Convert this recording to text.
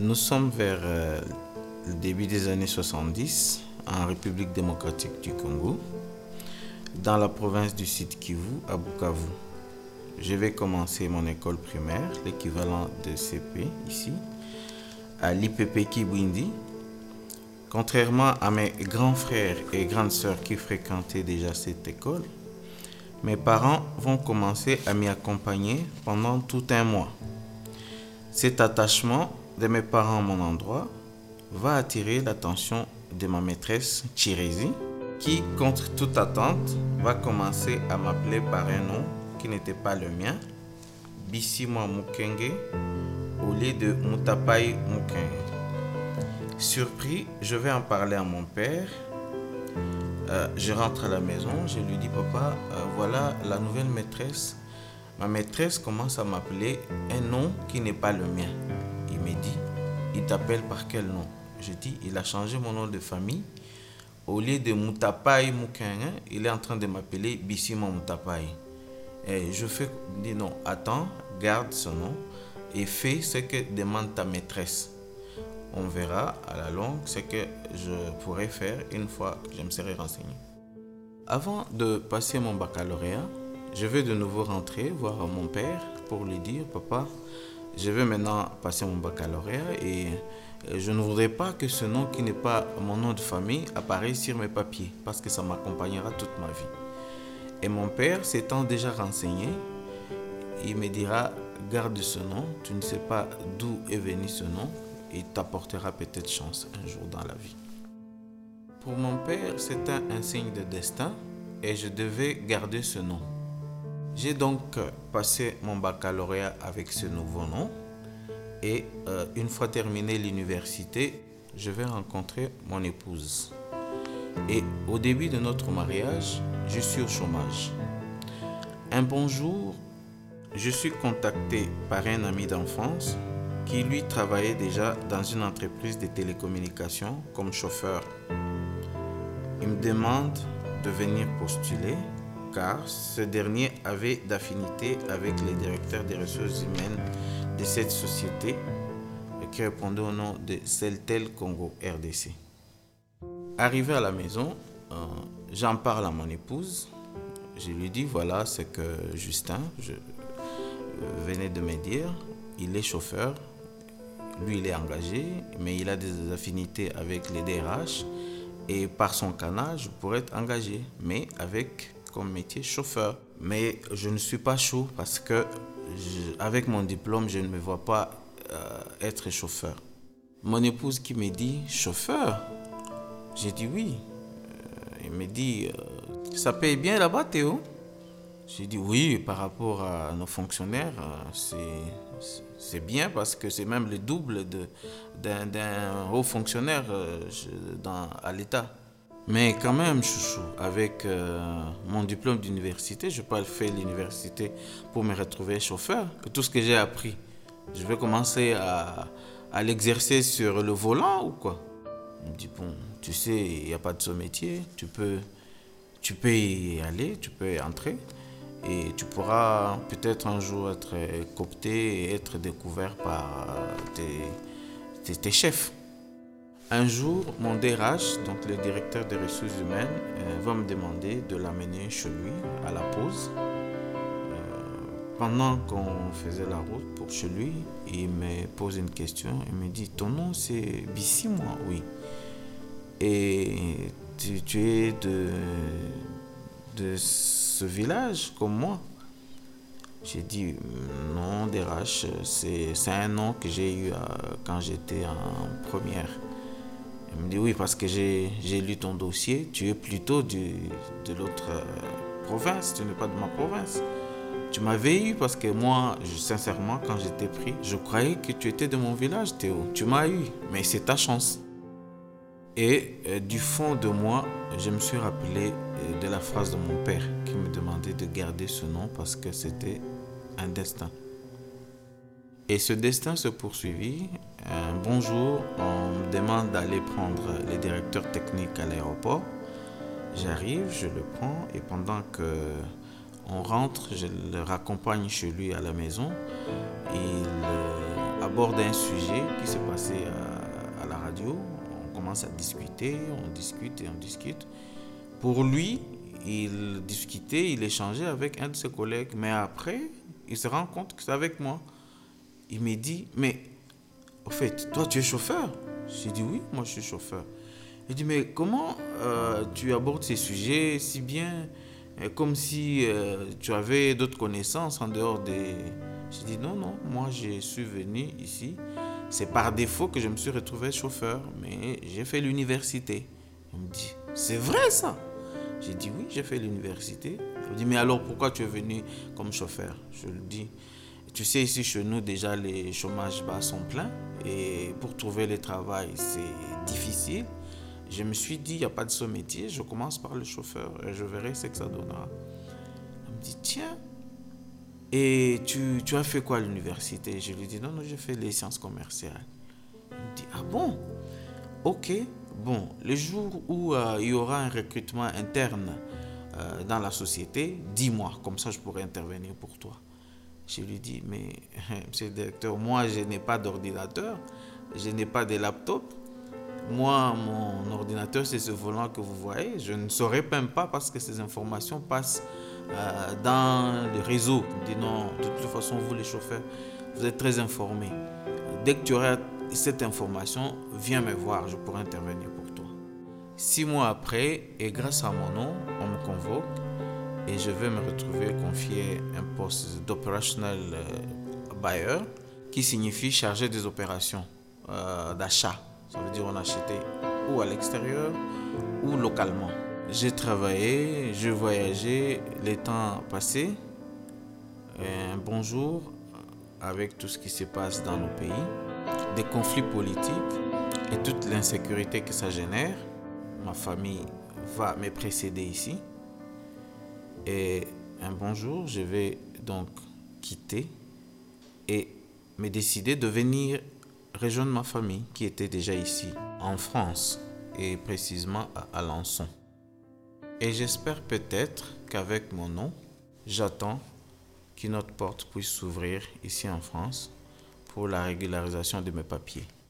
Nous sommes vers le début des années 70 en République démocratique du Congo, dans la province du Sud Kivu, à Bukavu. Je vais commencer mon école primaire, l'équivalent de CP ici, à l'IPP Kibwindi. Contrairement à mes grands frères et grandes sœurs qui fréquentaient déjà cette école, mes parents vont commencer à m'y accompagner pendant tout un mois. Cet attachement de mes parents à mon endroit va attirer l'attention de ma maîtresse Chirezi, qui, contre toute attente, va commencer à m'appeler par un nom qui n'était pas le mien, Bissimwa Mukenge, au lieu de Mutapai Mukenge. Surpris, je vais en parler à mon père. Je rentre à la maison, je lui dis: papa, voilà la nouvelle maîtresse. Ma maîtresse commence à m'appeler un nom qui n'est pas le mien. Il me dit: il t'appelle par quel nom? Je dis: il a changé mon nom de famille. Au lieu de Mutapai Mukenge, il est en train de m'appeler Bissimwa Mutapai. Et je dis: non, attends, garde ce nom et fais ce que demande ta maîtresse. On verra à la longue ce que je pourrai faire une fois que je me serai renseigné. Avant de passer mon baccalauréat, je vais de nouveau rentrer voir mon père pour lui dire: papa, je vais maintenant passer mon baccalauréat et je ne voudrais pas que ce nom qui n'est pas mon nom de famille apparaisse sur mes papiers parce que ça m'accompagnera toute ma vie. Et mon père, s'étant déjà renseigné, il me dira: garde ce nom, tu ne sais pas d'où est venu ce nom, il t'apportera peut-être chance un jour dans la vie. Pour mon père, c'était un signe de destin et je devais garder ce nom. J'ai donc passé mon baccalauréat avec ce nouveau nom et une fois terminé l'université, je vais rencontrer mon épouse. Et au début de notre mariage, je suis au chômage. Un bon jour, je suis contacté par un ami d'enfance qui lui travaillait déjà dans une entreprise de télécommunications comme chauffeur. Il me demande de venir postuler car ce dernier avait d'affinité avec les directeurs des ressources humaines de cette société qui répondait au nom de Celtel Congo RDC. Arrivé à la maison, j'en parle à mon épouse. Je lui dis: voilà ce que Justin venait de me dire. Il est chauffeur. Lui, il est engagé, mais il a des affinités avec les DRH. Et par son canal, je pourrais être engagé, mais avec comme métier chauffeur. Mais je ne suis pas chaud parce que avec mon diplôme, je ne me vois pas être chauffeur. Mon épouse qui me dit: chauffeur? J'ai dit oui. Il me dit: ça paye bien là-bas, Théo? J'ai dit oui, par rapport à nos fonctionnaires, c'est bien parce que c'est même le double d'un haut fonctionnaire à l'État. Mais quand même, chouchou, avec mon diplôme d'université, je ne vais pas faire l'université pour me retrouver chauffeur. Tout ce que j'ai appris, je vais commencer à l'exercer sur le volant ou quoi? Il me dit: bon, tu sais, il n'y a pas de ce métier, tu peux y aller, tu peux y entrer. Et tu pourras peut-être un jour être coopté et être découvert par tes chefs. Un jour, mon DRH, donc le directeur des ressources humaines, va me demander de l'amener chez lui à la pause. Pendant qu'on faisait la route pour chez lui, il me pose une question. Il me dit: ton nom c'est Bissimwa? Oui. Et tu es de ce village comme moi? J'ai dit: non, DRH, c'est un nom que j'ai eu quand j'étais en première. Il me dit: oui, parce que j'ai lu ton dossier, tu es plutôt de l'autre province, tu n'es pas de ma province. Tu m'avais eu parce que moi, sincèrement, quand j'étais pris, je croyais que tu étais de mon village, Théo. Tu m'as eu, mais c'est ta chance. Et du fond de moi, je me suis rappelé de la phrase de mon père qui me demandait de garder ce nom parce que c'était un destin. Et ce destin se poursuivit. Un bon jour, on me demande d'aller prendre les directeurs techniques à l'aéroport. J'arrive, je le prends et pendant qu'on rentre, je le raccompagne chez lui à la maison. aborde un sujet qui s'est passé à la radio. On commence à discuter, on discute et on discute. Pour lui, il discutait, il échangeait avec un de ses collègues, mais après, il se rend compte que c'est avec moi. Il me dit, mais au fait, toi tu es chauffeur? J'ai dit oui, moi je suis chauffeur. Il dit, mais comment tu abordes ces sujets si bien, comme si tu avais d'autres connaissances en dehors des... J'ai dit non, non, moi je suis venu ici. C'est par défaut que je me suis retrouvé chauffeur, mais j'ai fait l'université. Il me dit, c'est vrai ça? J'ai dit oui, j'ai fait l'université. Il me dit, mais alors pourquoi tu es venu comme chauffeur? Je lui dis, tu sais, ici chez nous, déjà les chômages bas sont pleins et pour trouver le travail, c'est difficile. Je me suis dit, il n'y a pas de ce métier, je commence par le chauffeur et je verrai ce que ça donnera. Il me dit, tiens, et tu as fait quoi à l'université? Je lui dis, non, non, j'ai fait les sciences commerciales. Il me dit, ah bon? Ok, bon, le jour où il y aura un recrutement interne dans la société, dis-moi, comme ça je pourrai intervenir pour toi. Je lui dis, mais monsieur le directeur, moi je n'ai pas d'ordinateur, je n'ai pas de laptop. Moi, mon ordinateur, c'est ce volant que vous voyez. Je ne saurais même pas parce que ces informations passent dans le réseau. Il me dit non, de toute façon, vous les chauffeurs, vous êtes très informés. Dès que tu auras cette information, viens me voir, je pourrai intervenir pour toi. 6 mois après, et grâce à mon nom, on me convoque et je vais me retrouver confier un poste d'operational buyer qui signifie chargé des opérations d'achat. Ça veut dire on achetait ou à l'extérieur ou localement. J'ai travaillé, je voyageais, les temps passés. Un bon jour, avec tout ce qui se passe dans nos pays, des conflits politiques et toute l'insécurité que ça génère, ma famille va me précéder ici. Et un bon jour, je vais donc quitter et me décider de venir rejoindre ma famille qui était déjà ici, en France, et précisément à Alençon. Et j'espère peut-être qu'avec mon nom, j'attends qu'une autre porte puisse s'ouvrir ici en France pour la régularisation de mes papiers.